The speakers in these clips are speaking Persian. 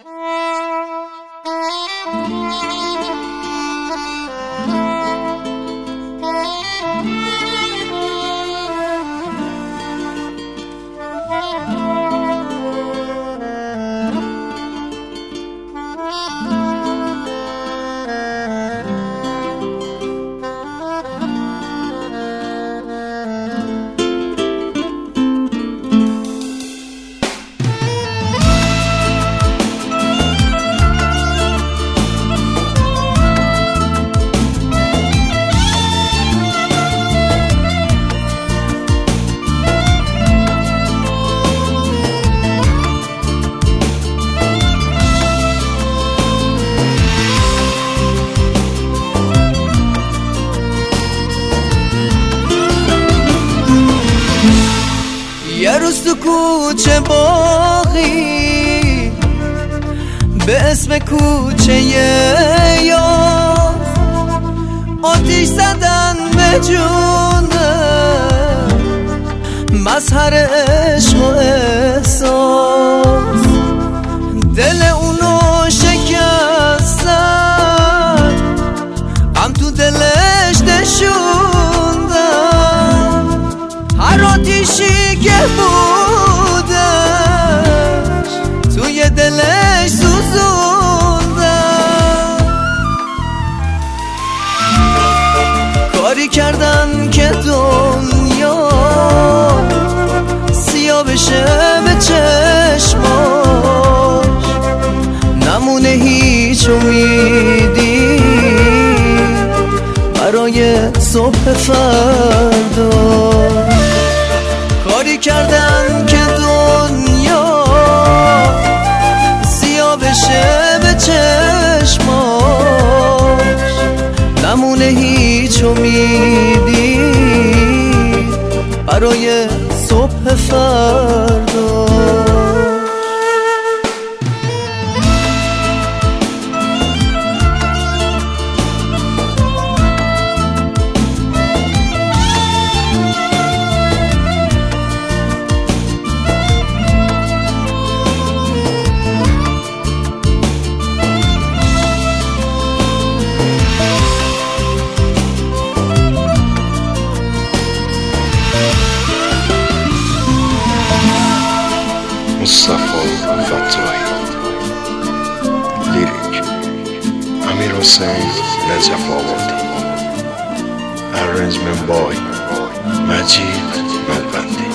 یه روز تو کوچه باقی به اسم کوچه یار آتیش زدن به جونه مظهر عشق و احساس دل اونو شکستن غم تو دلش نشوندن هر آتیشی که بودش توی دلش سوزوندن کاری کردن که دنیا سیاه بشه به چشماش نمونه هیچ امیدی برای صبح فردا کاری کردن که دنیا سیاه بشه به چشماش نمونه هیچ امیدی برای صبح فردا مصطفی فتاحی لیریک امیر حسین نجف آبادی ارنجمنت بای مجید نلبندی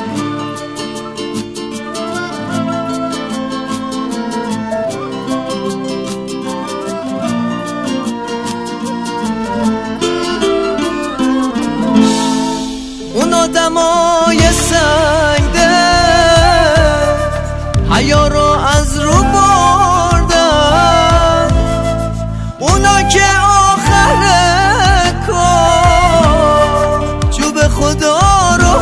اون آدمای سنگده حیا رو از رو بردن اونا که آخر کار جوب خدا رو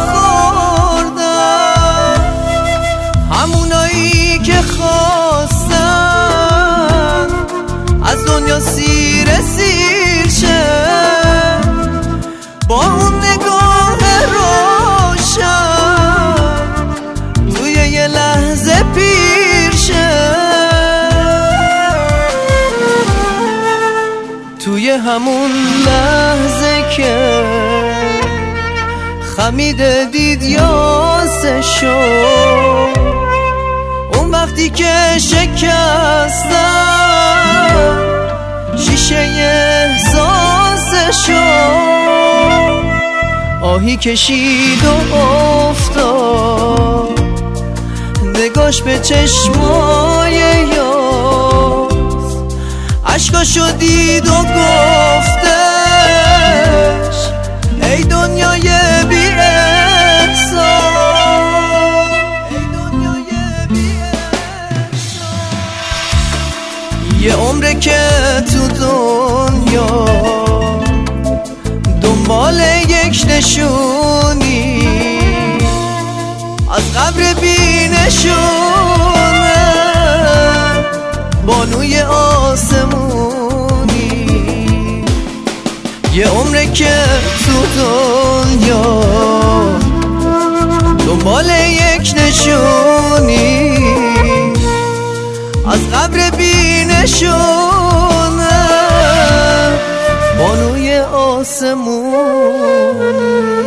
خوردن همونایی که خواستن از دنیا سیر شه با اون نگاه روشن توی یه لحظه پیر شه توی همون لحظه که خمیده دید یاسه شد اون وقتی که شکستن شیشه احساسه شد آهی کشید و افتاد نگاش به چشمای یاس عشقاشو دید و گفتش ای دنیای بی احسان ای دنیای بی احسان یه عمره که تو دنیا دنبال یک نشونی از قبر بی نشونه بانوی آسمونی یه عمره که تو دنیا دنبال یک نشونی از قبر آسمون